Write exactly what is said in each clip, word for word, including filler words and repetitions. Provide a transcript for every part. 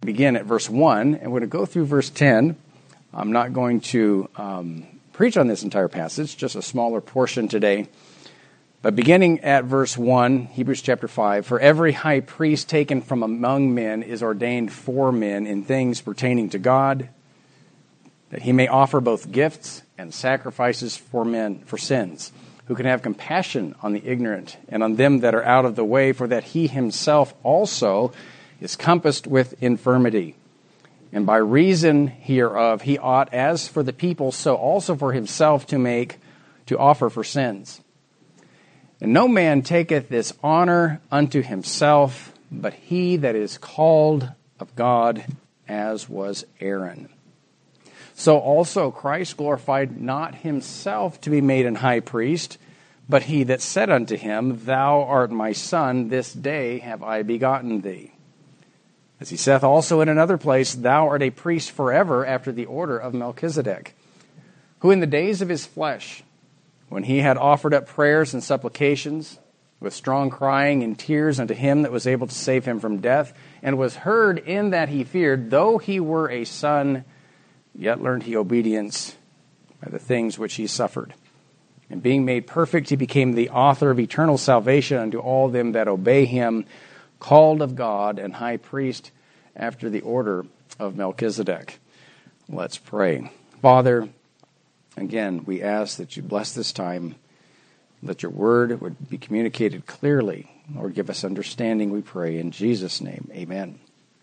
begin at verse one, and we're going to go through verse ten. I'm not going to um, preach on this entire passage, just a smaller portion today. But beginning at verse one, Hebrews chapter five, "For every high priest taken from among men is ordained for men in things pertaining to God, that he may offer both gifts and sacrifices for men for sins, who can have compassion on the ignorant and on them that are out of the way, for that he himself also is compassed with infirmity. And by reason hereof he ought, as for the people, so also for himself to make, to offer for sins. And no man taketh this honor unto himself, but he that is called of God, as was Aaron. So also Christ glorified not himself to be made an high priest, but he that said unto him, Thou art my son, this day have I begotten thee. As he saith also in another place, Thou art a priest forever after the order of Melchizedek, who in the days of his flesh, when he had offered up prayers and supplications, with strong crying and tears unto him that was able to save him from death, and was heard in that he feared, though he were a son, yet learned he obedience by the things which he suffered. And being made perfect, he became the author of eternal salvation unto all them that obey him, called of God and high priest after the order of Melchizedek." Let's pray. Father, again, we ask that you bless this time, that your word would be communicated clearly. Lord, give us understanding, we pray. In Jesus' name, amen.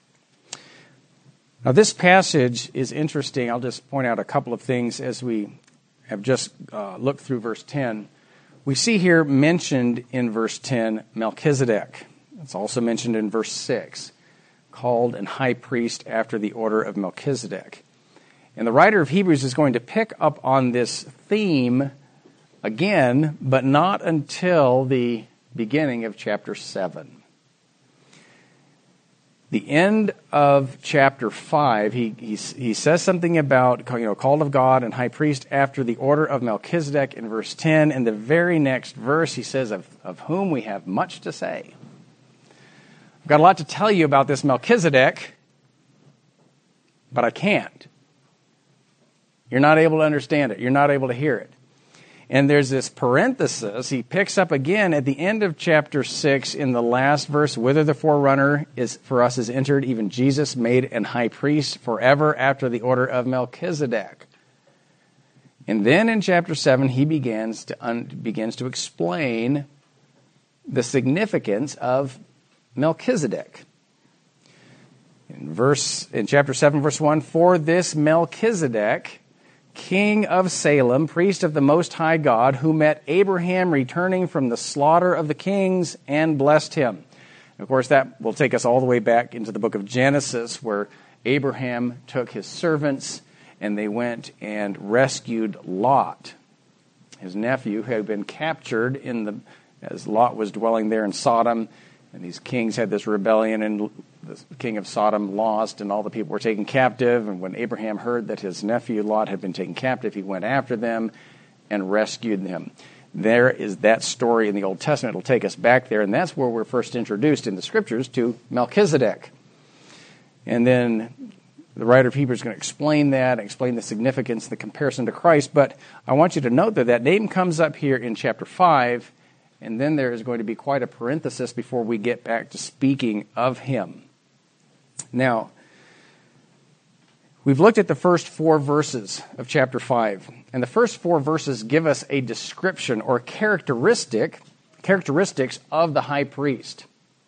Now, this passage is interesting. I'll just point out a couple of things as we have just uh, looked through verse ten. We see here mentioned in verse ten Melchizedek. It's also mentioned in verse six, called and high priest after the order of Melchizedek. And the writer of Hebrews is going to pick up on this theme again, but not until the beginning of chapter seven. The end of chapter five, he, he he says something about, you know, called of God and high priest after the order of Melchizedek in verse ten. And the very next verse, he says, of, of whom we have much to say. I've got a lot to tell you about this Melchizedek, but I can't. You're not able to understand it. You're not able to hear it. And there's this parenthesis. He picks up again at the end of chapter six in the last verse, "Whither the forerunner is for us is entered, even Jesus made an high priest forever after the order of Melchizedek." And then in chapter seven, he begins to un- begins to explain the significance of Melchizedek. In verse in chapter seven, verse one, "For this Melchizedek, king of Salem, priest of the Most High God, who met Abraham returning from the slaughter of the kings and blessed him." And of course, that will take us all the way back into the book of Genesis, where Abraham took his servants and they went and rescued Lot, his nephew, who had been captured in the as Lot was dwelling there in Sodom. And these kings had this rebellion, and the king of Sodom lost, and all the people were taken captive. And when Abraham heard that his nephew Lot had been taken captive, he went after them and rescued them. There is that story in the Old Testament. It'll take us back there, and that's where we're first introduced in the Scriptures to Melchizedek. And then the writer of Hebrews is going to explain that, explain the significance, the comparison to Christ. But I want you to note that that name comes up here in chapter five, and then there is going to be quite a parenthesis before we get back to speaking of him. Now, we've looked at the first four verses of chapter five, and the first four verses give us a description or characteristic, characteristics of the high priest.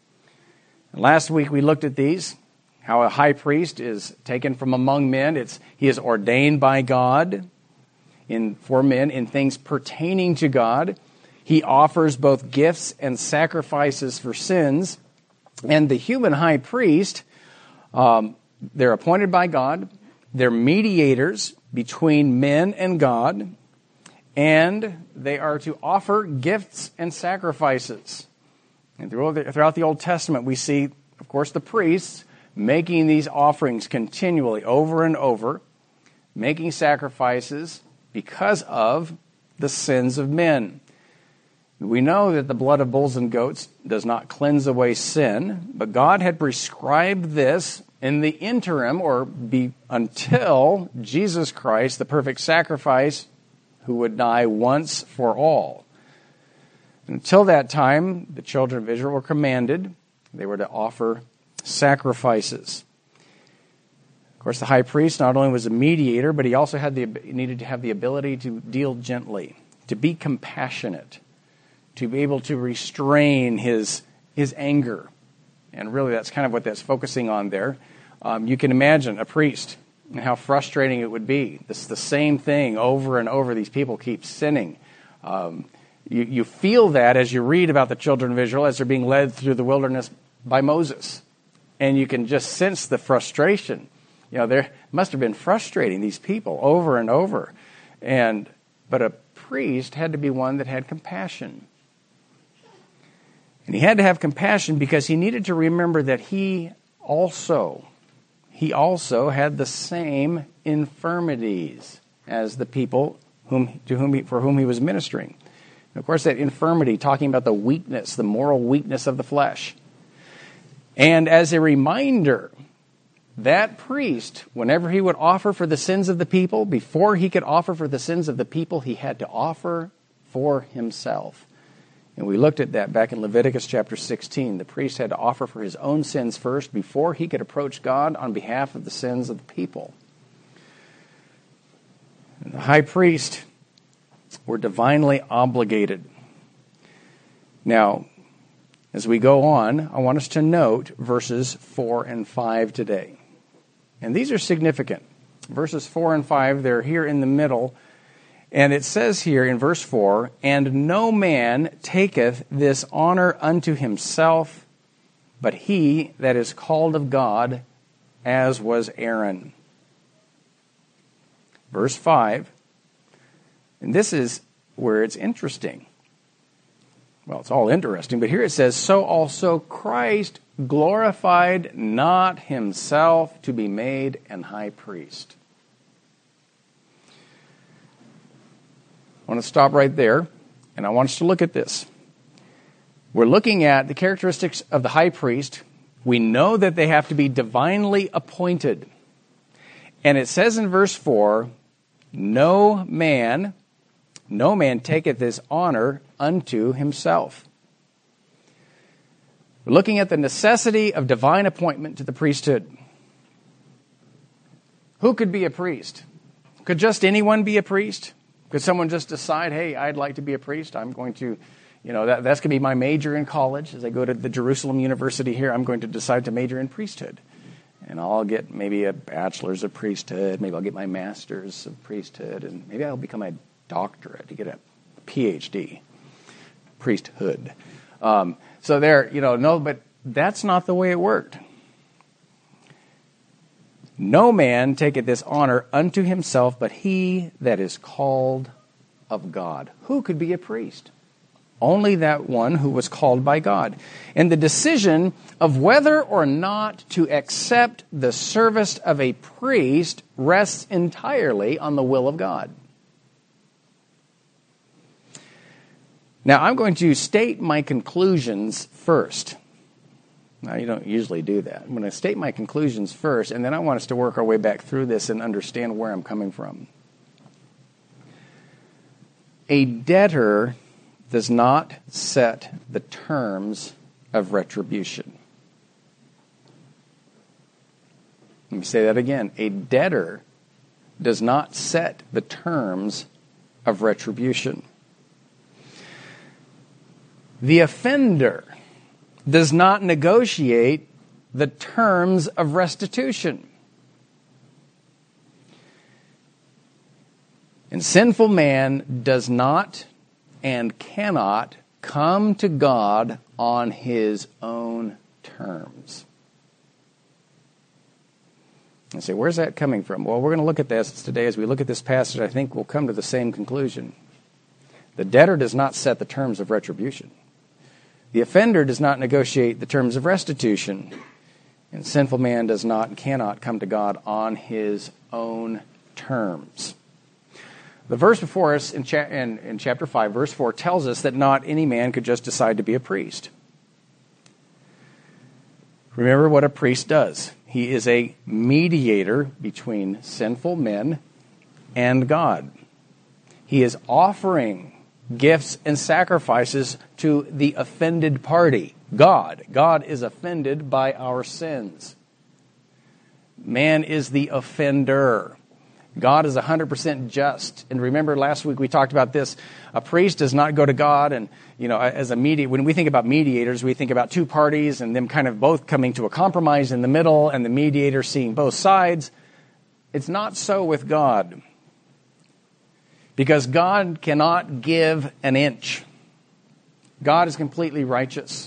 Last week we looked at these, how a high priest is taken from among men. It's he is ordained by God in for men in things pertaining to God. He offers both gifts and sacrifices for sins. And the human high priest, um, they're appointed by God. They're mediators between men and God. And they are to offer gifts and sacrifices. And throughout the Old Testament, we see, of course, the priests making these offerings continually over and over, making sacrifices because of the sins of men. We know that the blood of bulls and goats does not cleanse away sin, but God had prescribed this in the interim, or be until Jesus Christ, the perfect sacrifice, who would die once for all. Until that time, the children of Israel were commanded, they were to offer sacrifices. Of course, the high priest not only was a mediator, but he also had the needed to have the ability to deal gently, to be compassionate, to be able to restrain his his anger. And really, that's kind of what that's focusing on there. Um, you can imagine a priest and how frustrating it would be. This is the same thing over and over. These people keep sinning. Um, you, you feel that as you read about the children of Israel as they're being led through the wilderness by Moses. And you can just sense the frustration. You know, there must have been frustrating, these people, over and over. And but a priest had to be one that had compassion. And he had to have compassion because he needed to remember that he also, he also had the same infirmities as the people whom to whom he, for whom he was ministering. And of course, that infirmity, talking about the weakness, the moral weakness of the flesh. And as a reminder, that priest, whenever he would offer for the sins of the people, before he could offer for the sins of the people, he had to offer for himself. And we looked at that back in Leviticus chapter sixteen. The priest had to offer for his own sins first before he could approach God on behalf of the sins of the people. And the high priest were divinely obligated. Now, as we go on, I want us to note verses four and five today. And these are significant. Verses four and five, they're here in the middle. And it says here in verse four, "And no man taketh this honor unto himself, but he that is called of God, as was Aaron." Verse five, and this is where it's interesting. Well, it's all interesting, but here it says, "So also Christ glorified not himself to be made an high priest." I want to stop right there, and I want us to look at this. We're looking at the characteristics of the high priest. We know that they have to be divinely appointed. And it says in verse four, "No man, no man taketh this honor unto himself." We're looking at the necessity of divine appointment to the priesthood. Who could be a priest? Could just anyone be a priest? Could someone just decide, hey, I'd like to be a priest. I'm going to, you know, that, that's going to be my major in college. As I go to the Jerusalem University here, I'm going to decide to major in priesthood. And I'll get maybe a bachelor's of priesthood. Maybe I'll get my master's of priesthood. And maybe I'll become a doctorate to get a P H D. Priesthood. Um, so there, you know, no, but that's not the way it worked. "No man taketh this honor unto himself, but he that is called of God." Who could be a priest? Only that one who was called by God. And the decision of whether or not to accept the service of a priest rests entirely on the will of God. Now, I'm going to state my conclusions first. Now, you don't usually do that. I'm going to state my conclusions first, and then I want us to work our way back through this and understand where I'm coming from. A debtor does not set the terms of retribution. Let me say that again. A debtor does not set the terms of retribution. The offender does not negotiate the terms of restitution. And sinful man does not and cannot come to God on his own terms. I say, where's that coming from? Well, we're going to look at this today. As we look at this passage, I think we'll come to the same conclusion. The debtor does not set the terms of retribution. The offender does not negotiate the terms of restitution. And sinful man does not and cannot come to God on his own terms. The verse before us in, cha- in, in chapter five, verse four, tells us that not any man could just decide to be a priest. Remember what a priest does. He is a mediator between sinful men and God. He is offering gifts and sacrifices to the offended party, God. God is offended by our sins. Man is the offender. God is one hundred percent just. And remember last week we talked about this. A priest does not go to God and, you know, as a mediator. When we think about mediators, we think about two parties and them kind of both coming to a compromise in the middle and the mediator seeing both sides. It's not so with God. Because God cannot give an inch. God is completely righteous.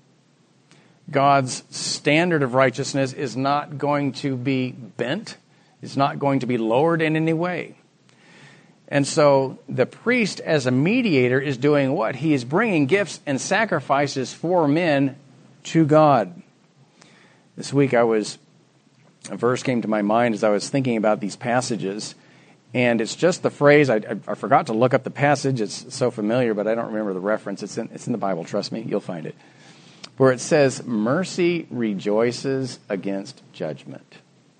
God's standard of righteousness is not going to be bent. It's not going to be lowered in any way. And so the priest as a mediator is doing what? He is bringing gifts and sacrifices for men to God. This week I was, a verse came to my mind as I was thinking about these passages. And it's just the phrase, I, I, I forgot to look up the passage. It's so familiar, but I don't remember the reference. It's in, it's in the Bible, trust me, you'll find it. Where it says, mercy rejoices against judgment.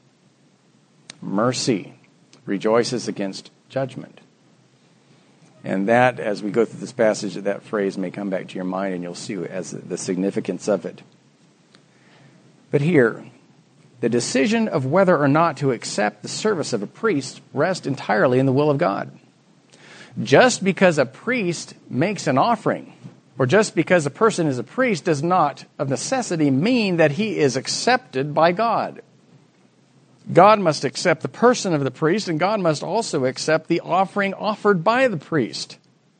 Mercy rejoices against judgment. And that, as we go through this passage, that phrase may come back to your mind and you'll see as the significance of it. But here, the decision of whether or not to accept the service of a priest rests entirely in the will of God. Just because a priest makes an offering, or just because a person is a priest, does not of necessity mean that he is accepted by God. God must accept the person of the priest, and God must also accept the offering offered by the priest.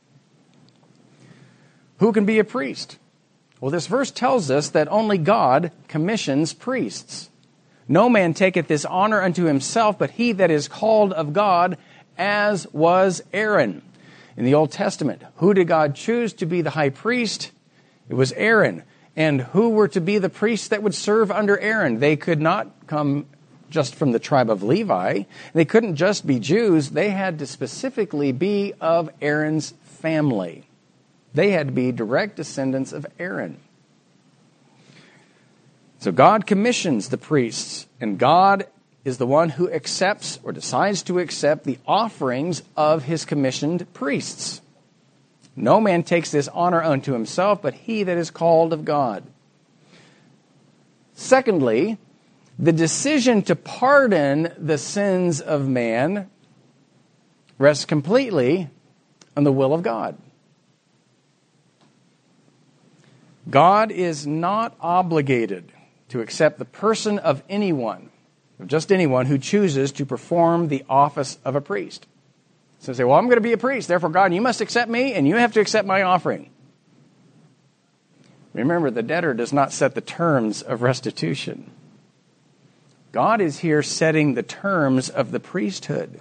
Who can be a priest? Well, this verse tells us that only God commissions priests. No man taketh this honor unto himself, but he that is called of God, as was Aaron. In the Old Testament, who did God choose to be the high priest? It was Aaron. And who were to be the priests that would serve under Aaron? They could not come just from the tribe of Levi. They couldn't just be Jews. They had to specifically be of Aaron's family. They had to be direct descendants of Aaron. So God commissions the priests, and God is the one who accepts or decides to accept the offerings of his commissioned priests. No man takes this honor unto himself, but he that is called of God. Secondly, the decision to pardon the sins of man rests completely on the will of God. God is not obligated to accept the person of anyone, of just anyone who chooses to perform the office of a priest. So say, well, I'm going to be a priest, therefore God, you must accept me and you have to accept my offering. Remember, the debtor does not set the terms of restitution. God is here setting the terms of the priesthood.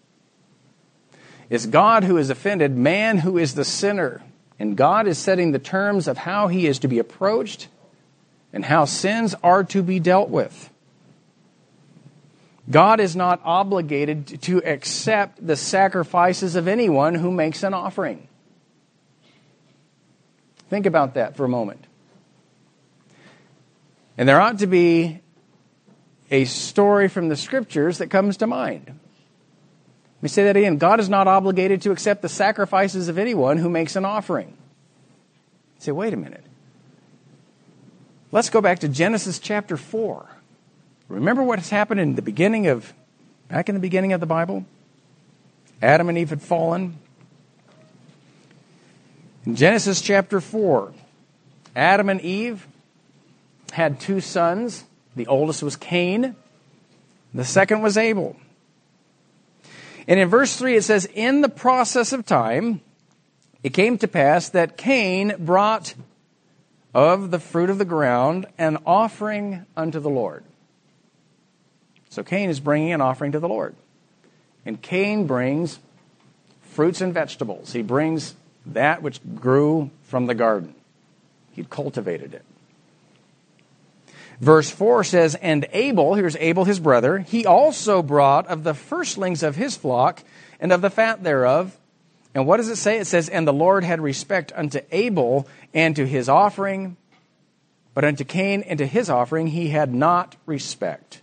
It's God who is offended, man who is the sinner. And God is setting the terms of how he is to be approached and how sins are to be dealt with. God is not obligated to accept the sacrifices of anyone who makes an offering. Think about that for a moment. And there ought to be a story from the Scriptures that comes to mind. Let me say that again. God is not obligated to accept the sacrifices of anyone who makes an offering. You say, wait a minute. Let's go back to Genesis chapter four. Remember what has happened in the beginning of, back in the beginning of the Bible? Adam and Eve had fallen. In Genesis chapter four, Adam and Eve had two sons. The oldest was Cain. The second was Abel. And in verse three it says, in the process of time, it came to pass that Cain brought of the fruit of the ground an offering unto the Lord. So Cain is bringing an offering to the Lord. And Cain brings fruits and vegetables. He brings that which grew from the garden. He'd cultivated it. Verse four says, and Abel, here's Abel his brother, he also brought of the firstlings of his flock and of the fat thereof. And what does it say? It says, and the Lord had respect unto Abel and to his offering, But unto Cain and to his offering he had not respect.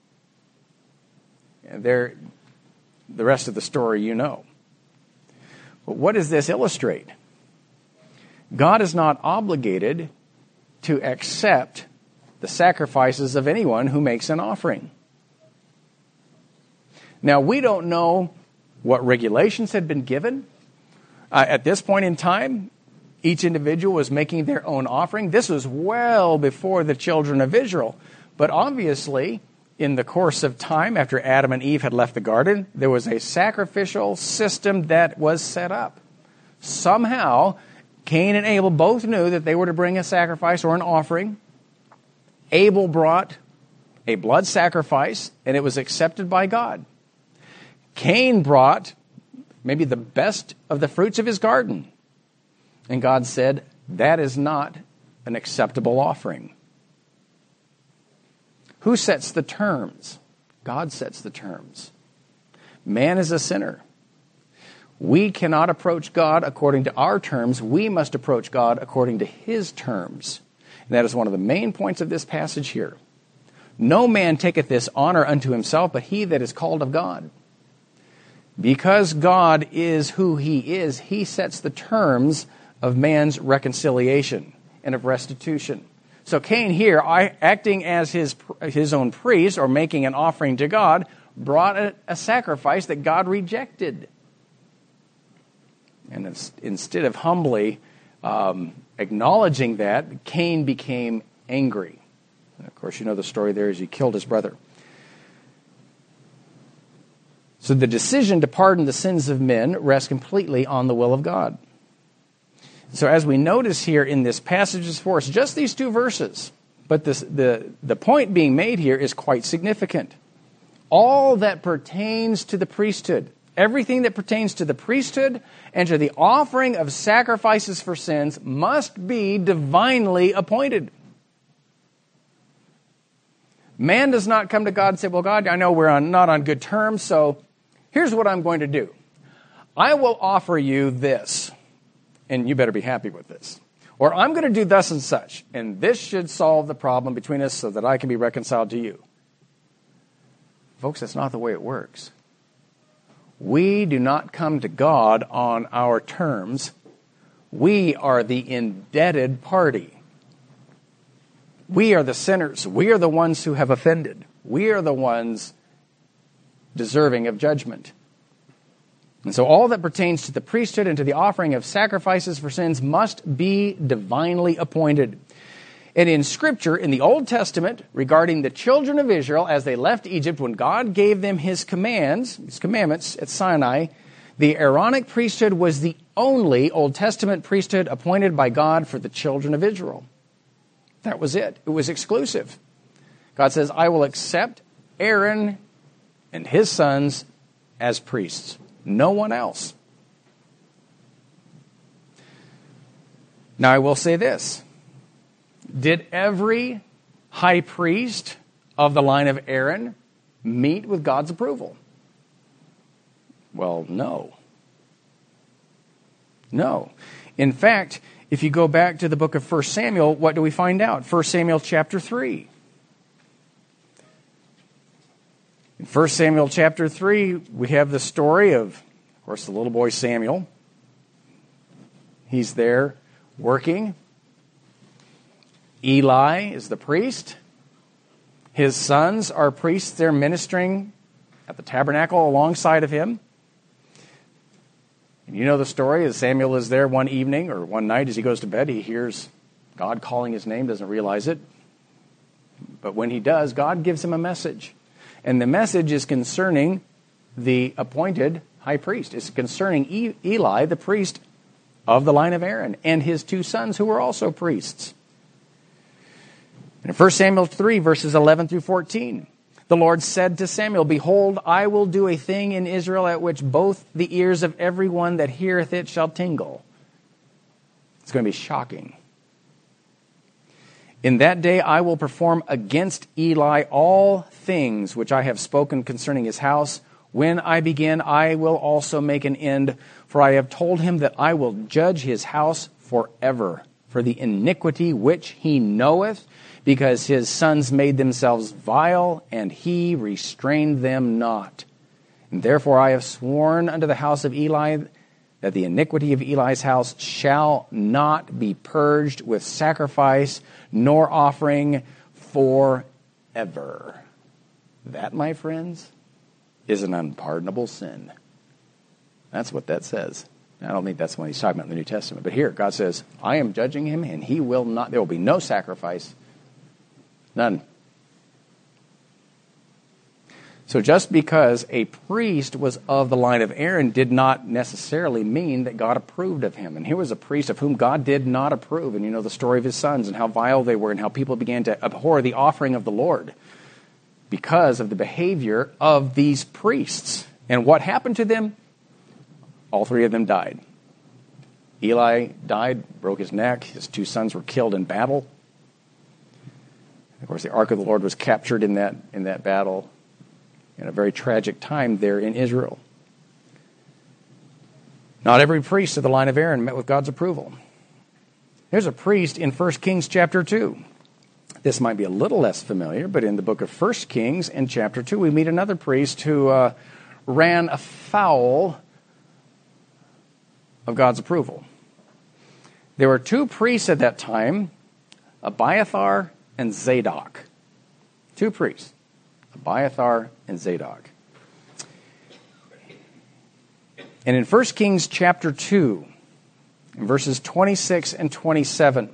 And there, the rest of the story you know. But what does this illustrate? God is not obligated to accept the sacrifices of anyone who makes an offering. Now, we don't know what regulations had been given. Uh, at this point in time, each individual was making their own offering. This was well before the children of Israel. But obviously, in the course of time, after Adam and Eve had left the garden, there was a sacrificial system that was set up. Somehow, Cain and Abel both knew that they were to bring a sacrifice or an offering. Abel brought a blood sacrifice, and it was accepted by God. Cain brought maybe the best of the fruits of his garden. And God said, that is not an acceptable offering. Who sets the terms? God sets the terms. Man is a sinner. We cannot approach God according to our terms. We must approach God according to His terms. And that is one of the main points of this passage here. No man taketh this honor unto himself, but he that is called of God. Because God is who He is, He sets the terms of man's reconciliation and of restitution. So Cain here, acting as his, his own priest or making an offering to God, brought a, a sacrifice that God rejected. And instead of humbly um, acknowledging that, Cain became angry. And of course, you know the story there as he killed his brother. So the decision to pardon the sins of men rests completely on the will of God. So as we notice here in this passage before us, just these two verses, but this, the, the point being made here is quite significant. All that pertains to the priesthood, everything that pertains to the priesthood and to the offering of sacrifices for sins must be divinely appointed. Man does not come to God and say, well, God, I know we're on, not on good terms, so here's what I'm going to do. I will offer you this, and you better be happy with this. Or I'm going to do thus and such, and this should solve the problem between us so that I can be reconciled to you. Folks, that's not the way it works. We do not come to God on our terms. We are the indebted party. We are the sinners. We are the ones who have offended. We are the ones deserving of judgment. And so all that pertains to the priesthood and to the offering of sacrifices for sins must be divinely appointed. And in Scripture, in the Old Testament, regarding the children of Israel as they left Egypt, when God gave them His commands, His commandments at Sinai, the Aaronic priesthood was the only Old Testament priesthood appointed by God for the children of Israel. That was it. It was exclusive. God says, I will accept Aaron and his sons as priests. No one else. Now I will say this. Did every high priest of the line of Aaron meet with God's approval? Well, no. No. In fact, if you go back to the book of First Samuel, what do we find out? First Samuel chapter three. In First Samuel chapter three, we have the story of, of course, the little boy Samuel. He's there working. Eli is the priest. His sons are priests. They're ministering at the tabernacle alongside of him. And you know the story, as Samuel is there one evening or one night as he goes to bed, he hears God calling his name, doesn't realize it. But when he does, God gives him a message. And the message is concerning the appointed high priest. It's concerning Eli, the priest of the line of Aaron, and his two sons who were also priests. In First Samuel three, verses eleven through fourteen, the Lord said to Samuel, Behold, I will do a thing in Israel at which both the ears of every one that heareth it shall tingle. It's going to be shocking. In that day I will perform against Eli all things which I have spoken concerning his house. When I begin, I will also make an end, for I have told him that I will judge his house forever for the iniquity which he knoweth, because his sons made themselves vile, and he restrained them not. And therefore I have sworn unto the house of Eli that the iniquity of Eli's house shall not be purged with sacrifice nor offering forever. That, my friends, is an unpardonable sin. That's what that says. I don't think that's what he's talking about in the New Testament. But here, God says, I am judging him, and he will not, there will be no sacrifice. None. So just because a priest was of the line of Aaron did not necessarily mean that God approved of him. And here was a priest of whom God did not approve. And you know the story of his sons and how vile they were and how people began to abhor the offering of the Lord because of the behavior of these priests. And what happened to them? All three of them died. Eli died, broke his neck. His two sons were killed in battle. Of course, the Ark of the Lord was captured in that, in that battle in a very tragic time there in Israel. Not every priest of the line of Aaron met with God's approval. There's a priest in First Kings chapter two. This might be a little less familiar, but in the book of First Kings in chapter two, we meet another priest who uh, ran afoul of God's approval. There were two priests at that time, Abiathar and Zadok. Two priests, Abiathar and Zadok. And in First Kings chapter two, in verses twenty-six and twenty-seven,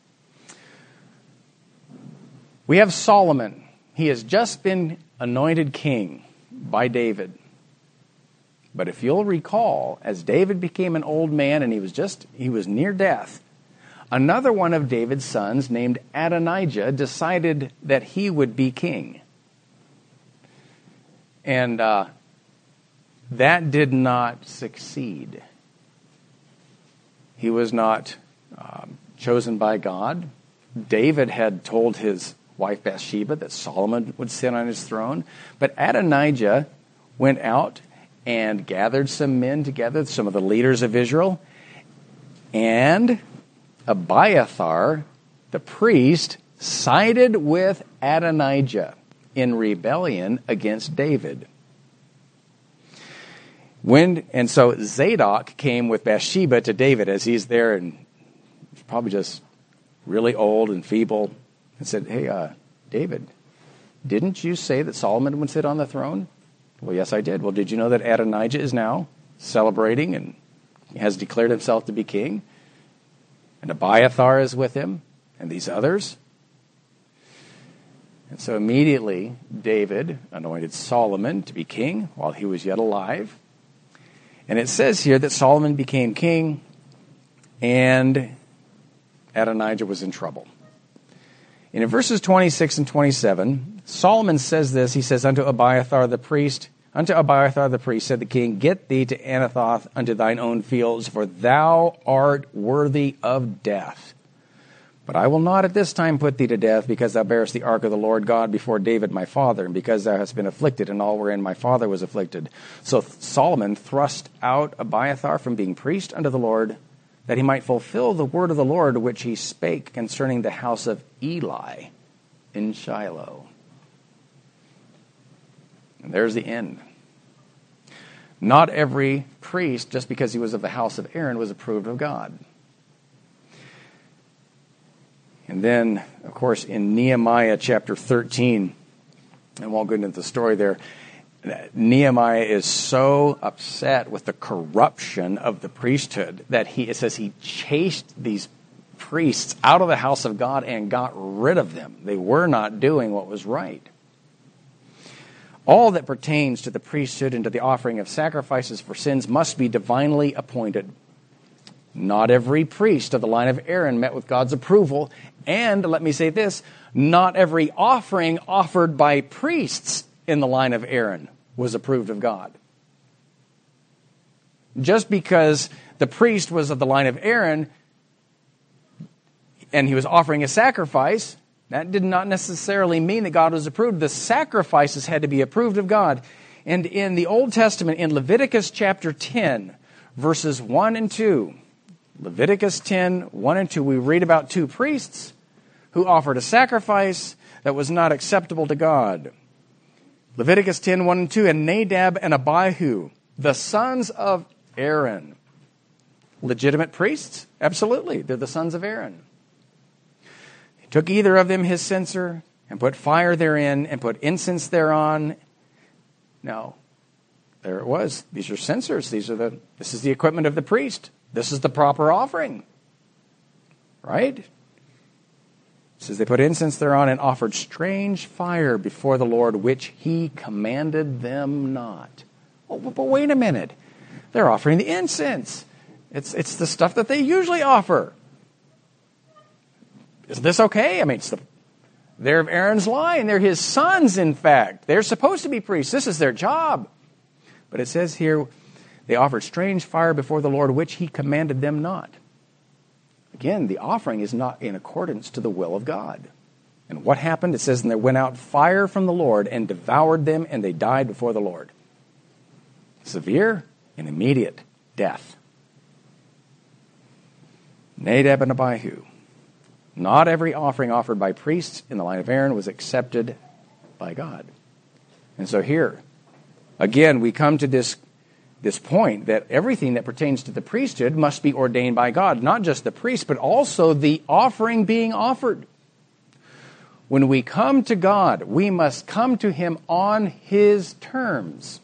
we have Solomon. He has just been anointed king by David. But if you'll recall, as David became an old man and he was just, he was near death, another one of David's sons named Adonijah decided that he would be king. And uh, that did not succeed. He was not um, chosen by God. David had told his wife Bathsheba that Solomon would sit on his throne. But Adonijah went out and gathered some men together, some of the leaders of Israel. And Abiathar, the priest, sided with Adonijah in rebellion against David. When, and so Zadok came with Bathsheba to David as he's there and he's probably just really old and feeble and said, hey, uh, David, didn't you say that Solomon would sit on the throne? Well, yes, I did. Well, did you know that Adonijah is now celebrating and has declared himself to be king? And Abiathar is with him and these others. And so immediately David anointed Solomon to be king while he was yet alive. And it says here that Solomon became king and Adonijah was in trouble. And in verses twenty-six and twenty-seven, Solomon says this. He says, Unto Abiathar the priest, unto Abiathar the priest, said the king, Get thee to Anathoth unto thine own fields, for thou art worthy of death. But I will not at this time put thee to death, because thou bearest the ark of the Lord God before David my father, and because thou hast been afflicted in all wherein my father was afflicted. So Solomon thrust out Abiathar from being priest unto the Lord, that he might fulfill the word of the Lord which he spake concerning the house of Eli in Shiloh. And there's the end. Not every priest, just because he was of the house of Aaron, was approved of God. And then, of course, in Nehemiah chapter thirteen, I won't go into the story there, Nehemiah is so upset with the corruption of the priesthood that he, it says he chased these priests out of the house of God and got rid of them. They were not doing what was right. All that pertains to the priesthood and to the offering of sacrifices for sins must be divinely appointed. Not every priest of the line of Aaron met with God's approval. And let me say this, not every offering offered by priests in the line of Aaron was approved of God. Just because the priest was of the line of Aaron and he was offering a sacrifice, that did not necessarily mean that God was approved. The sacrifices had to be approved of God. And in the Old Testament, in Leviticus chapter ten, verses one and two, Leviticus ten, one and two, we read about two priests who offered a sacrifice that was not acceptable to God. Leviticus ten, one and two, and Nadab and Abihu, the sons of Aaron. Legitimate priests? Absolutely. They're the sons of Aaron. He took either of them his censer and put fire therein and put incense thereon. Now, there it was. These are censers. These are the, this is the equipment of the priest. This is the proper offering. Right? It says they put incense thereon and offered strange fire before the Lord, which he commanded them not. Oh, but wait a minute. They're offering the incense. It's, it's the stuff that they usually offer. Is this okay? I mean, it's the, they're of Aaron's line. They're his sons, in fact. They're supposed to be priests. This is their job. But it says here, they offered strange fire before the Lord, which he commanded them not. Again, the offering is not in accordance to the will of God. And what happened? It says, and there went out fire from the Lord and devoured them, and they died before the Lord. Severe and immediate death. Nadab and Abihu. Not every offering offered by priests in the line of Aaron was accepted by God. And so here, again, we come to this, this point that everything that pertains to the priesthood must be ordained by God. Not just the priest, but also the offering being offered. When we come to God, we must come to him on his terms.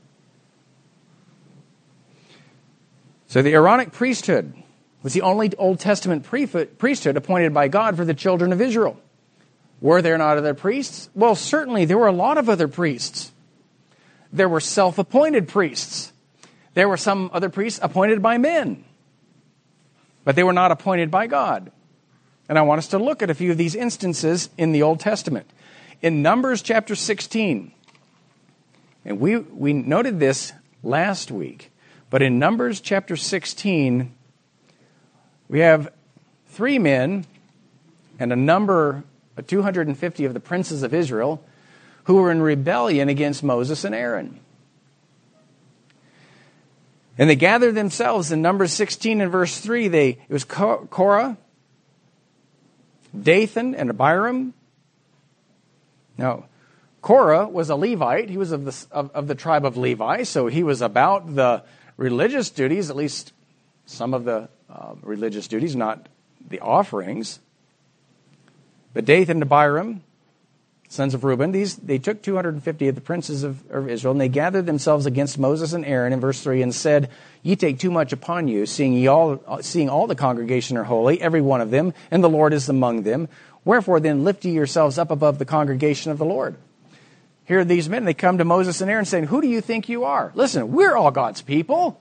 So the Aaronic priesthood was the only Old Testament priesthood appointed by God for the children of Israel. Were there not other priests? Well, certainly there were a lot of other priests. There were self-appointed priests. There were some other priests appointed by men. But they were not appointed by God. And I want us to look at a few of these instances in the Old Testament. In Numbers chapter sixteen, and we, we noted this last week, but in Numbers chapter sixteen, we have three men and a number, two hundred fifty of the princes of Israel, who were in rebellion against Moses and Aaron. And they gathered themselves in Numbers sixteen and verse three. They, it was Korah, Dathan, and Abiram. Now, Korah was a Levite. He was of the, of, of the tribe of Levi, so he was about the religious duties, at least some of the uh, religious duties, not the offerings. But Dathan and Abiram, sons of Reuben, these they took two hundred fifty of the princes of, of Israel, and they gathered themselves against Moses and Aaron in verse three, and said, "Ye take too much upon you, seeing ye all seeing all the congregation are holy, every one of them, and the Lord is among them. Wherefore then lift ye yourselves up above the congregation of the Lord." Here are these men, they come to Moses and Aaron saying, "Who do you think you are? Listen, we're all God's people.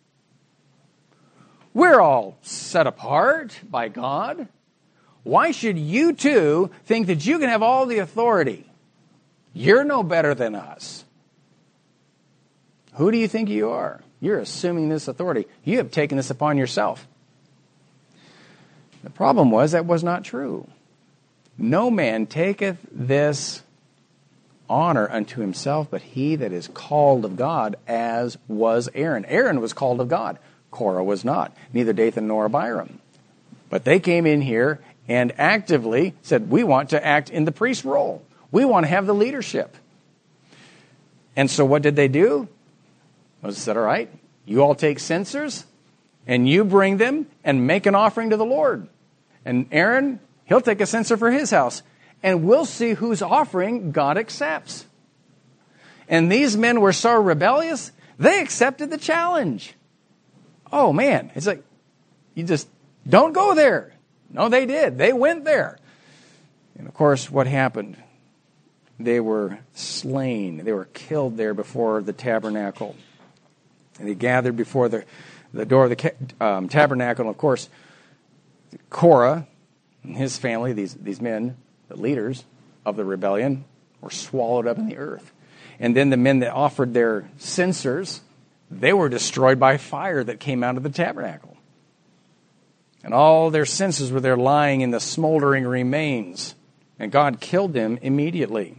We're all set apart by God. Why should you two think that you can have all the authority? You're no better than us. Who do you think you are? You're assuming this authority. You have taken this upon yourself." The problem was that was not true. No man taketh this honor unto himself, but he that is called of God, as was Aaron. Aaron was called of God. Korah was not. Neither Dathan nor Abiram. But they came in here and actively said, we want to act in the priest role. We want to have the leadership. And so what did they do? Moses said, all right, you all take censers and you bring them and make an offering to the Lord. And Aaron, he'll take a censer for his house. And we'll see whose offering God accepts. And these men were so rebellious, they accepted the challenge. Oh man, it's like, you just don't go there. No, they did. They went there. And of course, what happened? They were slain. They were killed there before the tabernacle. And they gathered before the, the door of the um, tabernacle. And of course, Korah and his family, these, these men, the leaders of the rebellion, were swallowed up in the earth. And then the men that offered their censers, they were destroyed by fire that came out of the tabernacle. And all their censers were there lying in the smoldering remains. And God killed them immediately.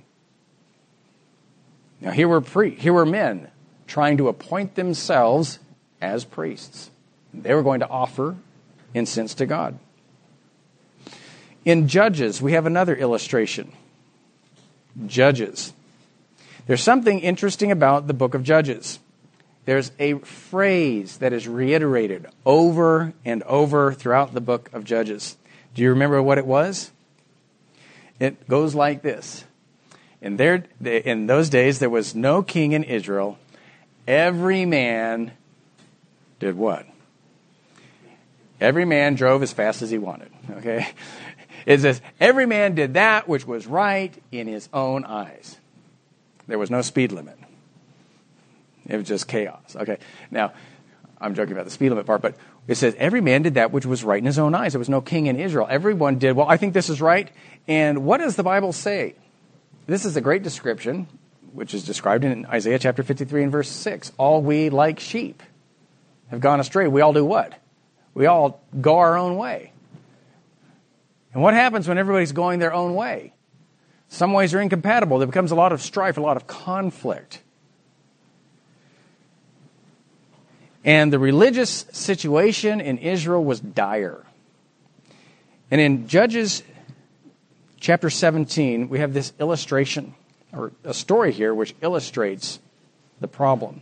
Now here were pre- here were men trying to appoint themselves as priests. They were going to offer incense to God. In Judges, we have another illustration. Judges. There's something interesting about the book of Judges. There's a phrase that is reiterated over and over throughout the book of Judges. Do you remember what it was? It goes like this. In, there, in those days, there was no king in Israel. Every man did what? Every man drove as fast as he wanted. Okay? It says, every man did that which was right in his own eyes. There was no speed limit. It was just chaos. Okay. Now, I'm joking about the speed limit part, but it says every man did that which was right in his own eyes. There was no king in Israel. Everyone did, well, I think this is right. And what does the Bible say? This is a great description, which is described in Isaiah chapter fifty-three and verse six. All we like sheep have gone astray. We all do what? We all go our own way. And what happens when everybody's going their own way? Some ways are incompatible. There becomes a lot of strife, a lot of conflict. And the religious situation in Israel was dire. And in Judges chapter seventeen, we have this illustration, or a story here, which illustrates the problem.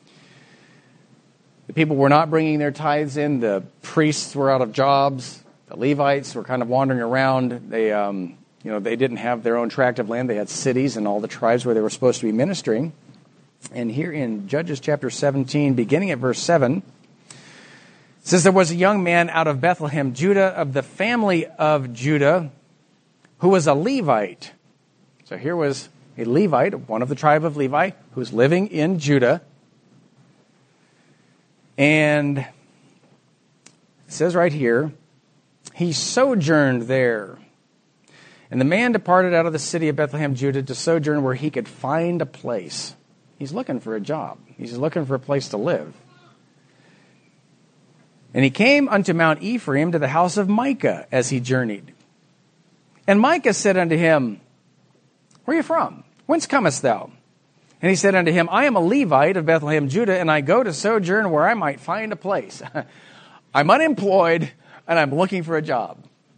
The people were not bringing their tithes in. The priests were out of jobs. The Levites were kind of wandering around. They, um, you know, they didn't have their own tract of land. They had cities and all the tribes where they were supposed to be ministering. And here in Judges chapter seventeen, beginning at verse seven, it says, there was a young man out of Bethlehem, Judah, of the family of Judah, who was a Levite. So here was a Levite, one of the tribe of Levi, who's living in Judah. And it says right here, he sojourned there. And the man departed out of the city of Bethlehem, Judah, to sojourn where he could find a place. He's looking for a job. He's looking for a place to live. And he came unto Mount Ephraim to the house of Micah as he journeyed. And Micah said unto him, where are you from? Whence comest thou? And he said unto him, I am a Levite of Bethlehem, Judah, and I go to sojourn where I might find a place. I'm unemployed, and I'm looking for a job.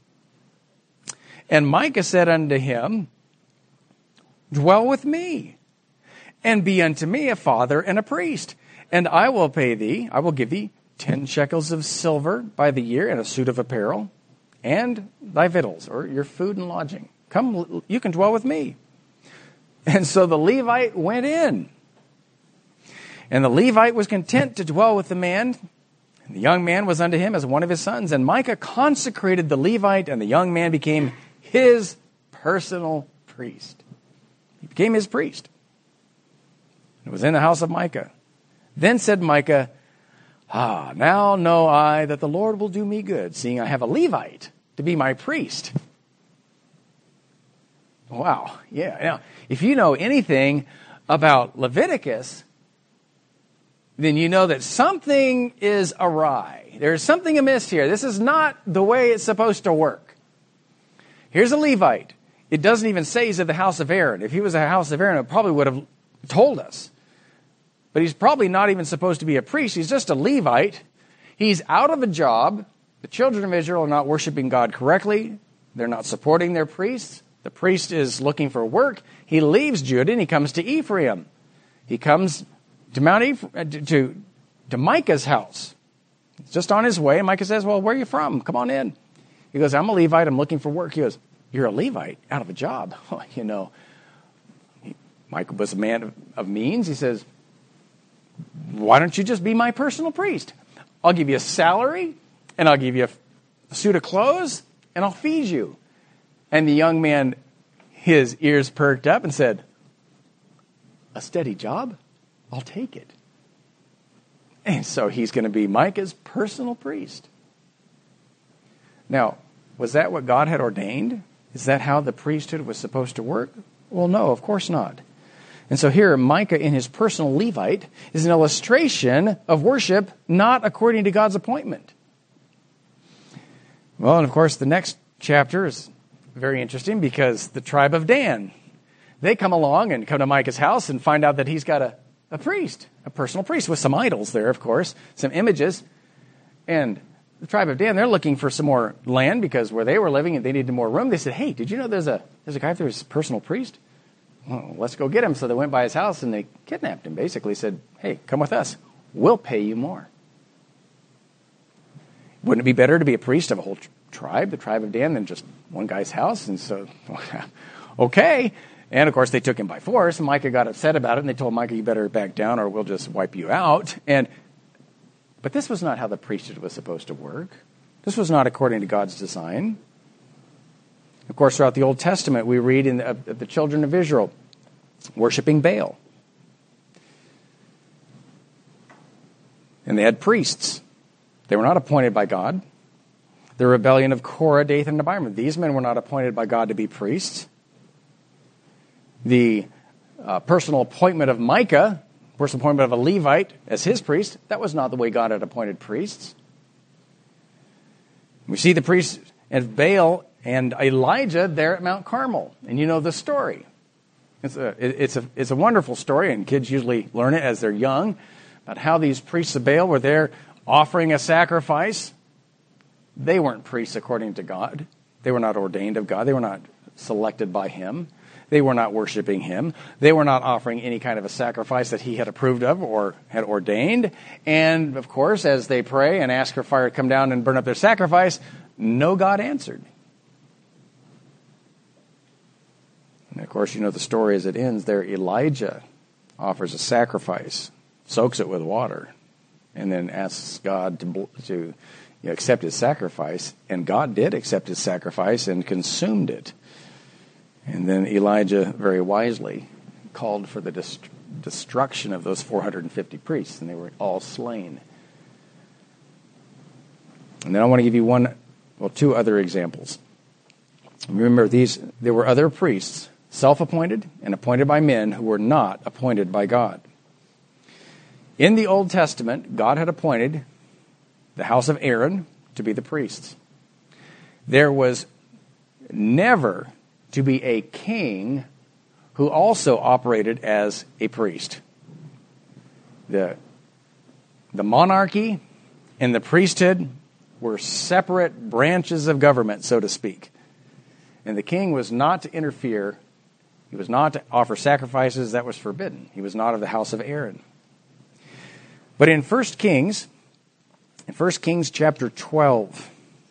And Micah said unto him, dwell with me, and be unto me a father and a priest. And I will pay thee, I will give thee ten shekels of silver by the year, and a suit of apparel, and thy victuals, or your food and lodging. Come, you can dwell with me. And so the Levite went in. And the Levite was content to dwell with the man. And the young man was unto him as one of his sons. And Micah consecrated the Levite, and the young man became his personal priest. He became his priest. It was in the house of Micah. Then said Micah, ah, now know I that the Lord will do me good, seeing I have a Levite to be my priest. Wow. Yeah. Now, if you know anything about Leviticus, then you know that something is awry. There's something amiss here. This is not the way it's supposed to work. Here's a Levite. It doesn't even say he's of the house of Aaron. If he was a house of Aaron, it probably would have told us. But he's probably not even supposed to be a priest. He's just a Levite. He's out of a job. The children of Israel are not worshiping God correctly. They're not supporting their priests. The priest is looking for work. He leaves Judah and he comes to Ephraim. He comes to Mount Ephraim, to, to Micah's house. He's just on his way. And Micah says, well, where are you from? Come on in. He goes, I'm a Levite. I'm looking for work. He goes, you're a Levite out of a job. you know, he, Micah was a man of, of means. He says, why don't you just be my personal priest? I'll give you a salary, and I'll give you a, a suit of clothes, and I'll feed you. And the young man, his ears perked up and said, a steady job? I'll take it. And so he's going to be Micah's personal priest. Now, was that what God had ordained? Is that how the priesthood was supposed to work? Well, no, of course not. And so here, Micah in his personal Levite is an illustration of worship not according to God's appointment. Well, and of course, the next chapter is very interesting because the tribe of Dan, they come along and come to Micah's house and find out that he's got a, a priest, a personal priest with some idols there, of course, some images. And the tribe of Dan, they're looking for some more land because where they were living, they needed more room. They said, hey, did you know there's a there's a guy there who's a personal priest? Well, let's go get him. So they went by his house and they kidnapped him, basically said, hey, come with us. We'll pay you more. Wouldn't it be better to be a priest of a whole tribe, the tribe of Dan, than just one guy's house? And so, okay. And, of course, they took him by force, and Micah got upset about it, and they told Micah, you better back down or we'll just wipe you out. And But this was not how the priesthood was supposed to work. This was not according to God's design. Of course, throughout the Old Testament, we read in the, uh, the children of Israel worshiping Baal. And they had priests. They were not appointed by God. The rebellion of Korah, Dathan, and Abiram. These men were not appointed by God to be priests. The uh, personal appointment of Micah, personal appointment of a Levite as his priest, that was not the way God had appointed priests. We see the priests of Baal and Elijah there at Mount Carmel. And you know the story. It's a, it's a, it's a wonderful story, and kids usually learn it as they're young, about how these priests of Baal were there offering a sacrifice. They weren't priests according to God. They were not ordained of God. They were not selected by Him. They were not worshiping Him. They were not offering any kind of a sacrifice that He had approved of or had ordained. And, of course, as they pray and ask for fire to come down and burn up their sacrifice, no God answered. And, of course, you know the story as it ends there. Elijah offers a sacrifice, soaks it with water, and then asks God to, to you know, accept his sacrifice. And God did accept his sacrifice and consumed it. And then Elijah very wisely called for the dest- destruction of those four hundred fifty priests, and they were all slain. And then I want to give you one, well, two other examples. Remember, these there were other priests, self-appointed and appointed by men, who were not appointed by God. In the Old Testament, God had appointed the house of Aaron to be the priests. There was never to be a king who also operated as a priest. The, the monarchy and the priesthood were separate branches of government, so to speak. And the king was not to interfere. He was not to offer sacrifices. That was forbidden. He was not of the house of Aaron. But in First Kings, in First Kings chapter twelve,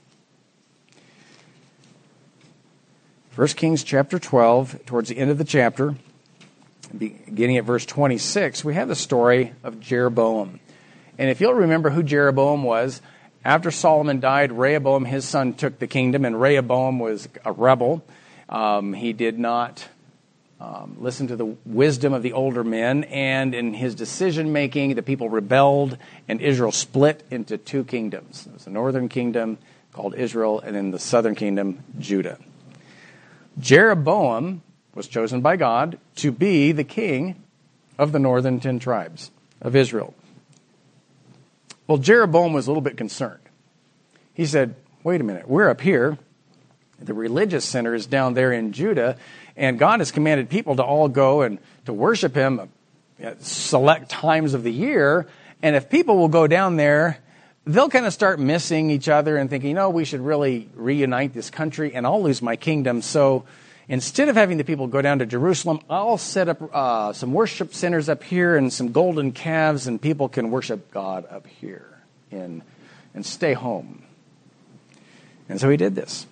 First Kings chapter twelve, towards the end of the chapter, beginning at verse twenty-six, we have the story of Jeroboam. And if you'll remember who Jeroboam was, after Solomon died, Rehoboam, his son, took the kingdom, and Rehoboam was a rebel. Um, he did not um, listen to the wisdom of the older men, and in his decision-making, the people rebelled, and Israel split into two kingdoms. There was the northern kingdom called Israel, and then the southern kingdom, Judah. Jeroboam was chosen by God to be the king of the northern ten tribes of Israel. Well, Jeroboam was a little bit concerned. He said, wait a minute, we're up here. The religious center is down there in Judah, and God has commanded people to all go and to worship Him at select times of the year. And if people will go down there, they'll kind of start missing each other and thinking, you know, we should really reunite this country, and I'll lose my kingdom. So instead of having the people go down to Jerusalem, I'll set up uh, some worship centers up here and some golden calves, and people can worship God up here and, and stay home. And so he did this.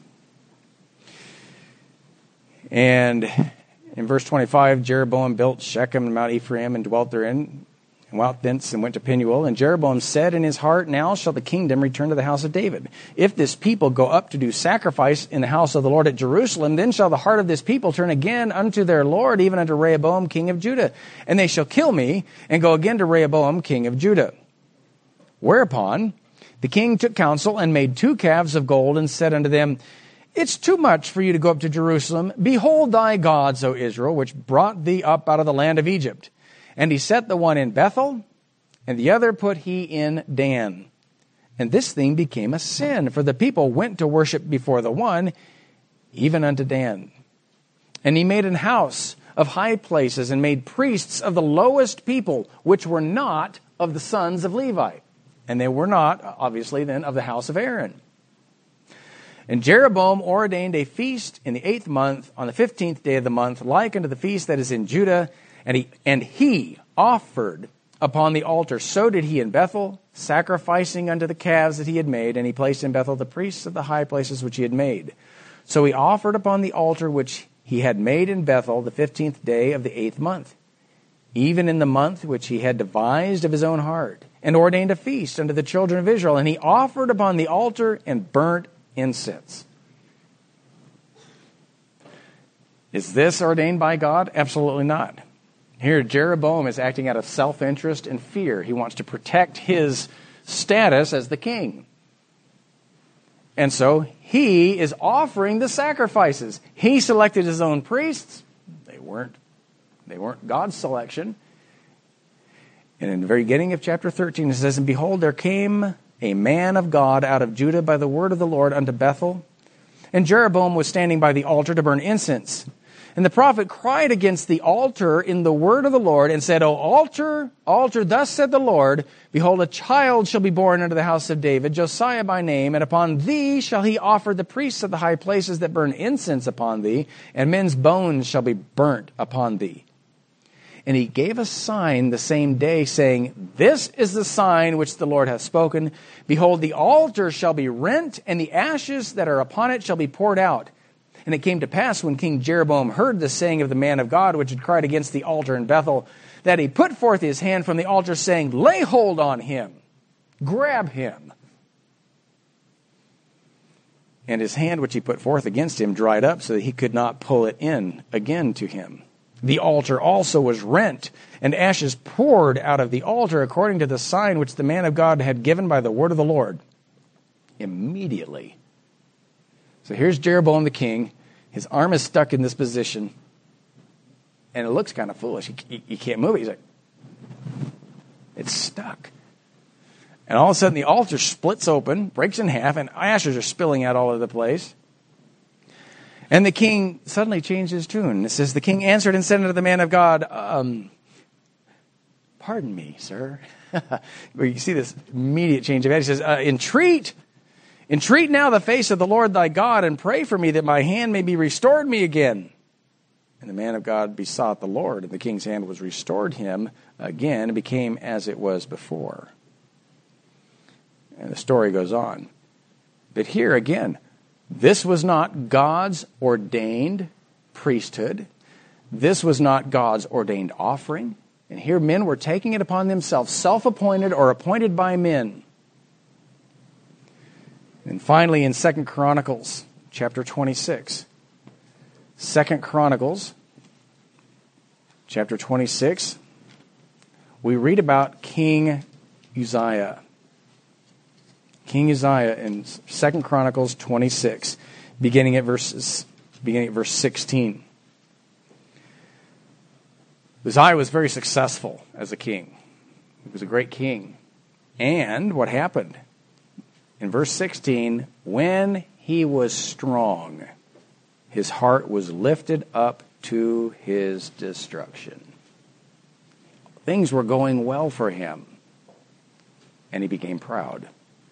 And in verse twenty-five, Jeroboam built Shechem and Mount Ephraim and dwelt therein, and went out thence and went to Penuel. And Jeroboam said in his heart, now shall the kingdom return to the house of David. If this people go up to do sacrifice in the house of the Lord at Jerusalem, then shall the heart of this people turn again unto their Lord, even unto Rehoboam king of Judah. And they shall kill me, and go again to Rehoboam king of Judah. Whereupon the king took counsel, and made two calves of gold, and said unto them, it's too much for you to go up to Jerusalem. Behold thy gods, O Israel, which brought thee up out of the land of Egypt. And he set the one in Bethel, and the other put he in Dan. And this thing became a sin, for the people went to worship before the one, even unto Dan. And he made an house of high places, and made priests of the lowest people, which were not of the sons of Levi. And they were not, obviously, then, of the house of Aaron. And Jeroboam ordained a feast in the eighth month, on the fifteenth day of the month, like unto the feast that is in Judah, and he, and he offered upon the altar. So did he in Bethel, sacrificing unto the calves that he had made, and he placed in Bethel the priests of the high places which he had made. So he offered upon the altar which he had made in Bethel the fifteenth day of the eighth month, even in the month which he had devised of his own heart, and ordained a feast unto the children of Israel. And he offered upon the altar and burnt incense. Is this ordained by God? Absolutely not. Here, Jeroboam is acting out of self-interest and fear. He wants to protect his status as the king. And so he is offering the sacrifices. He selected his own priests. They weren't, they weren't God's selection. And in the very beginning of chapter thirteen, it says, And behold, there came a man of God out of Judah by the word of the Lord unto Bethel. And Jeroboam was standing by the altar to burn incense. And the prophet cried against the altar in the word of the Lord, and said, O altar, altar, thus said the Lord, Behold, a child shall be born unto the house of David, Josiah by name, and upon thee shall he offer the priests of the high places that burn incense upon thee, and men's bones shall be burnt upon thee. And he gave a sign the same day, saying, This is the sign which the Lord hath spoken. Behold, the altar shall be rent, and the ashes that are upon it shall be poured out. And it came to pass, when King Jeroboam heard the saying of the man of God, which had cried against the altar in Bethel, that he put forth his hand from the altar, saying, Lay hold on him, grab him. And his hand which he put forth against him dried up, so that he could not pull it in again to him. The altar also was rent, and ashes poured out of the altar, according to the sign which the man of God had given by the word of the Lord. Immediately. So here's Jeroboam the king. His arm is stuck in this position, and it looks kind of foolish. He, he, he can't move it. He's like, it's stuck. And all of a sudden, the altar splits open, breaks in half, and ashes are spilling out all over the place. And the king suddenly changed his tune. It says, The king answered and said unto the man of God, um, Pardon me, sir. Well, you see this immediate change of attitude. He says, uh, Entreat, entreat now the face of the Lord thy God, and pray for me that my hand may be restored me again. And the man of God besought the Lord, and the king's hand was restored him again, and became as it was before. And the story goes on. But here again, this was not God's ordained priesthood. This was not God's ordained offering. And here men were taking it upon themselves, self-appointed or appointed by men. And finally, in Second Chronicles chapter twenty-six. Second Chronicles chapter twenty-six, we read about King Uzziah. King Uzziah in Second Chronicles twenty-six, beginning at verses, beginning at verse sixteen. Uzziah was very successful as a king. He was a great king. And what happened? In verse sixteen, when he was strong, his heart was lifted up to his destruction. Things were going well for him, and he became proud.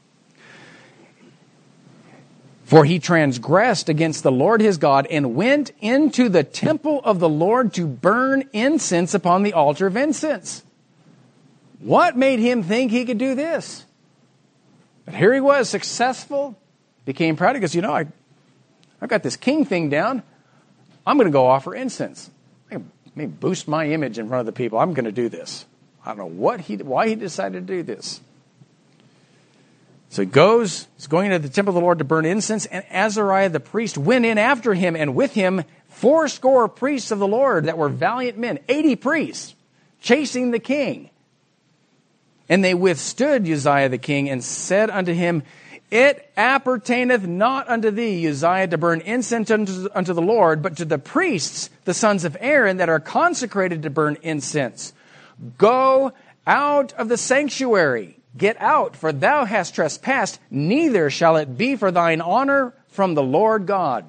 For he transgressed against the Lord his God, and went into the temple of the Lord to burn incense upon the altar of incense. What made him think he could do this? But here he was, successful, became proud. He goes, you know, I, I've got this king thing down. I'm going to go offer incense. Let me boost my image in front of the people. I'm going to do this. I don't know what he, why he decided to do this. So he goes, he's going into the temple of the Lord to burn incense, and Azariah the priest went in after him, and with him fourscore priests of the Lord that were valiant men, eighty priests, chasing the king. And they withstood Uzziah the king, and said unto him, It appertaineth not unto thee, Uzziah, to burn incense unto, unto the Lord, but to the priests, the sons of Aaron, that are consecrated to burn incense. Go out of the sanctuary. Get out, for thou hast trespassed, neither shall it be for thine honor from the Lord God.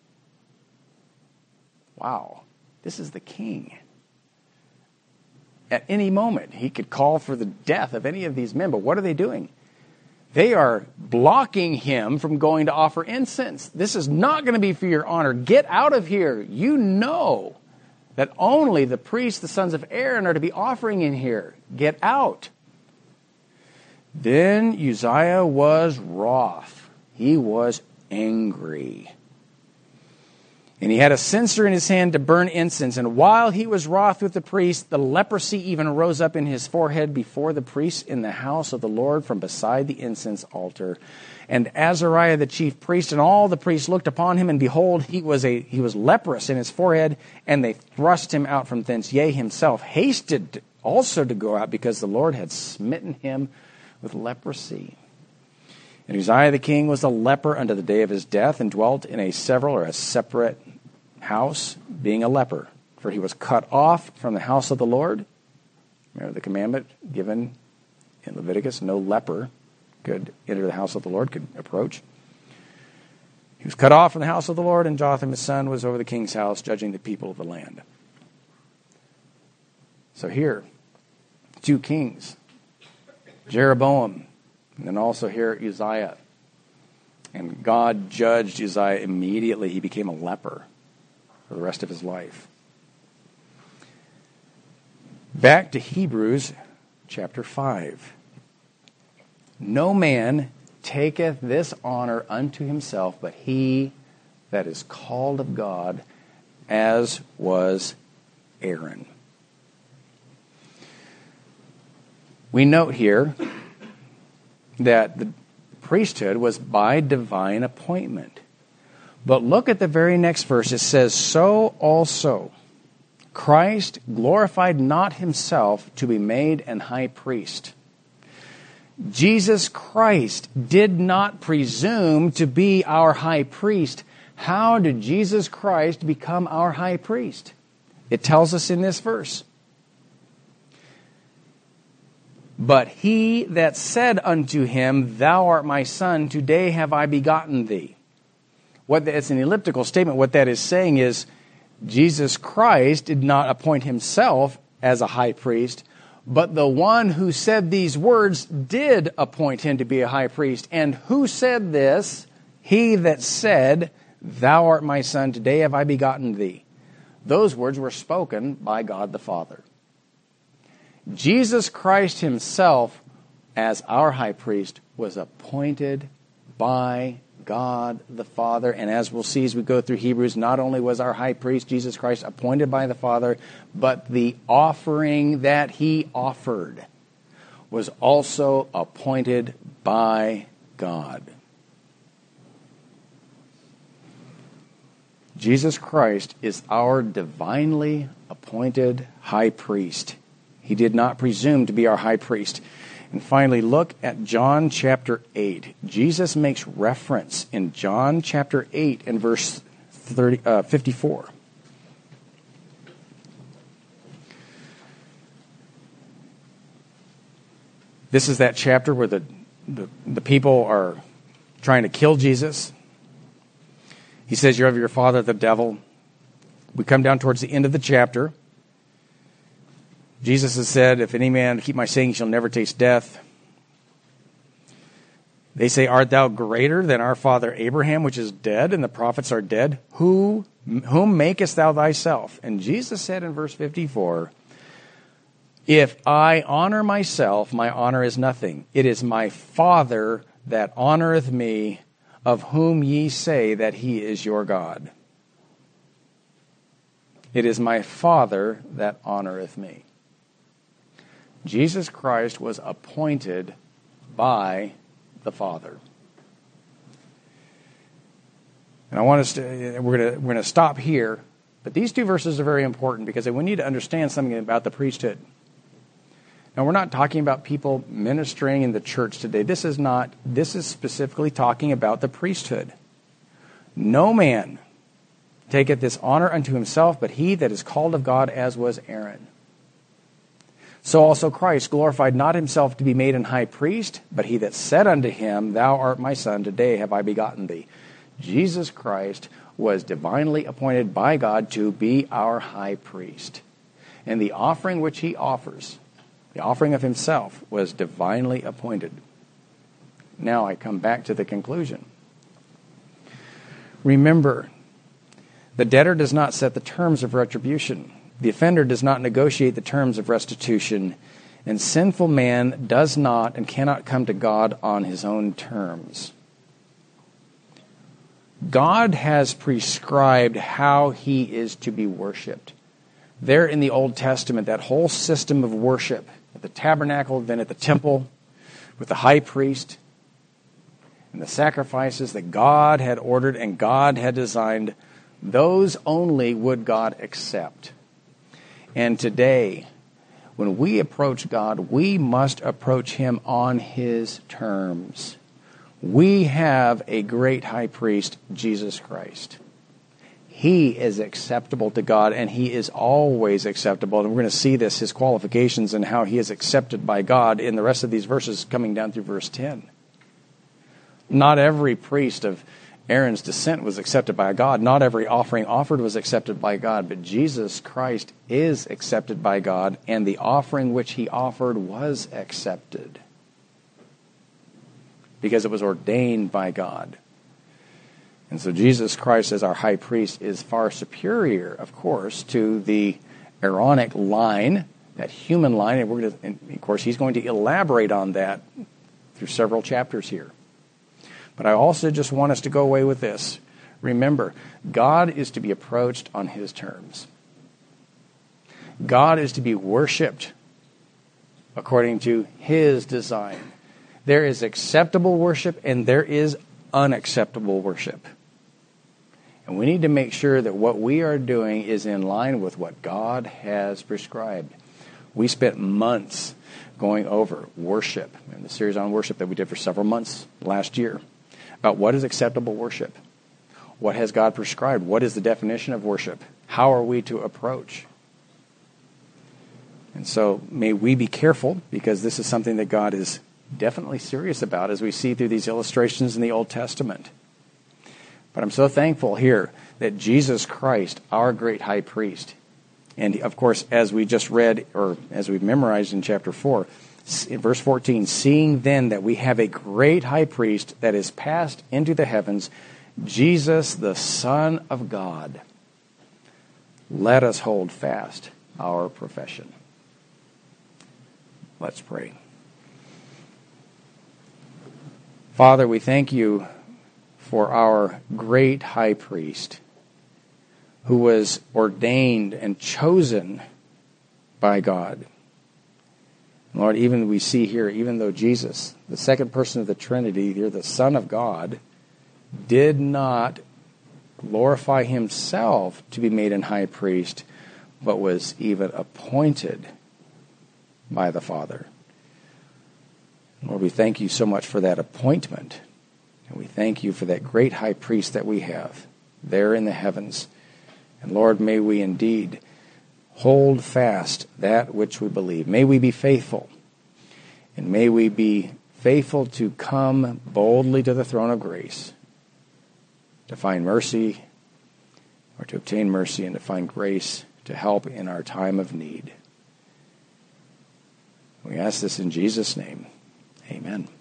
Wow, this is the king. at any moment. He could call for the death of any of these men. But what are they doing? They are blocking him from going to offer incense. This is not going to be for your honor. Get out of here. You know that only the priests, the sons of Aaron, are to be offering in here. Get out. Then Uzziah was wroth. He was angry. And he had a censer in his hand to burn incense. And while he was wroth with the priest, the leprosy even rose up in his forehead before the priests in the house of the Lord from beside the incense altar. And Azariah the chief priest and all the priests looked upon him, and behold, he was a he was leprous in his forehead, and they thrust him out from thence. Yea, himself hasted also to go out, because the Lord had smitten him with leprosy. And Uzziah the king was a leper unto the day of his death, and dwelt in a several or a separate house, being a leper. For he was cut off from the house of the Lord. Remember the commandment given in Leviticus, no leper could enter the house of the Lord, could approach. He was cut off from the house of the Lord, and Jotham his son was over the king's house, judging the people of the land. So here, two kings, Jeroboam, and then also here Uzziah. And God judged Uzziah immediately. He became a leper for the rest of his life. Back to Hebrews chapter five. No man taketh this honor unto himself, but he that is called of God, as was Aaron. We note here that the priesthood was by divine appointment. But look at the very next verse. It says, so also Christ glorified not himself to be made an high priest. Jesus Christ did not presume to be our high priest. How did Jesus Christ become our high priest? It tells us in this verse. But he that said unto him, thou art my son, today have I begotten thee. What the, it's an elliptical statement. What that is saying is, Jesus Christ did not appoint himself as a high priest, but the one who said these words did appoint him to be a high priest. And who said this? He that said, thou art my son, today have I begotten thee. Those words were spoken by God the Father. Jesus Christ himself, as our high priest, was appointed by God the Father. And as we'll see as we go through Hebrews, not only was our high priest, Jesus Christ, appointed by the Father, but the offering that he offered was also appointed by God. Jesus Christ is our divinely appointed high priest. He did not presume to be our high priest. And finally, look at John chapter eight. Jesus makes reference in John chapter eight and verse thirty, uh, fifty-four. This is that chapter where the, the, the people are trying to kill Jesus. He says, you're of your father, the devil. We come down towards the end of the chapter. Jesus has said, if any man keep my saying, he shall never taste death. They say, art thou greater than our father Abraham, which is dead, and the prophets are dead? Who, whom makest thou thyself? And Jesus said in verse fifty-four, if I honor myself, my honor is nothing. It is my Father that honoreth me, of whom ye say that he is your God. It is my Father that honoreth me. Jesus Christ was appointed by the Father. And I want us to, we're going to, we're going to stop here, but these two verses are very important because we need to understand something about the priesthood. Now, we're not talking about people ministering in the church today. This is not, this is specifically talking about the priesthood. No man taketh this honor unto himself, but he that is called of God, as was Aaron. So also Christ glorified not himself to be made an high priest, but he that said unto him, thou art my son, today have I begotten thee. Jesus Christ was divinely appointed by God to be our high priest. And the offering which he offers, the offering of himself, was divinely appointed. Now I come back to the conclusion. Remember, the debtor does not set the terms of retribution. The offender does not negotiate the terms of restitution. And sinful man does not and cannot come to God on his own terms. God has prescribed how he is to be worshipped. There in the Old Testament, that whole system of worship, at the tabernacle, then at the temple, with the high priest, and the sacrifices that God had ordered and God had designed, those only would God accept. And today, when we approach God, we must approach him on his terms. We have a great high priest, Jesus Christ. He is acceptable to God, and he is always acceptable. And we're going to see this, his qualifications, and how he is accepted by God in the rest of these verses coming down through verse ten. Not every priest of Aaron's descent was accepted by God. Not every offering offered was accepted by God. But Jesus Christ is accepted by God, and the offering which he offered was accepted because it was ordained by God. And so Jesus Christ as our high priest is far superior, of course, to the Aaronic line, that human line. And, we're going to, and of course, he's going to elaborate on that through several chapters here. But I also just want us to go away with this. Remember, God is to be approached on his terms. God is to be worshipped according to his design. There is acceptable worship and there is unacceptable worship. And we need to make sure that what we are doing is in line with what God has prescribed. We spent months going over worship, in the series on worship that we did for several months last year, about what is acceptable worship. What has God prescribed? What is the definition of worship? How are we to approach? And so may we be careful, because this is something that God is definitely serious about as we see through these illustrations in the Old Testament. But I'm so thankful here that Jesus Christ, our great high priest, and of course, as we just read, or as we've memorized in chapter four, in verse fourteen, seeing then that we have a great high priest that is passed into the heavens, Jesus, the Son of God, let us hold fast our profession. Let's pray. Father, we thank you for our great high priest who was ordained and chosen by God. Lord, even we see here, even though Jesus, the second person of the Trinity, here the Son of God, did not glorify himself to be made an high priest, but was even appointed by the Father. Lord, we thank you so much for that appointment. And we thank you for that great high priest that we have there in the heavens. And Lord, may we indeed hold fast that which we believe. May we be faithful. And may we be faithful to come boldly to the throne of grace to find mercy, or to obtain mercy, and to find grace to help in our time of need. We ask this in Jesus' name. Amen.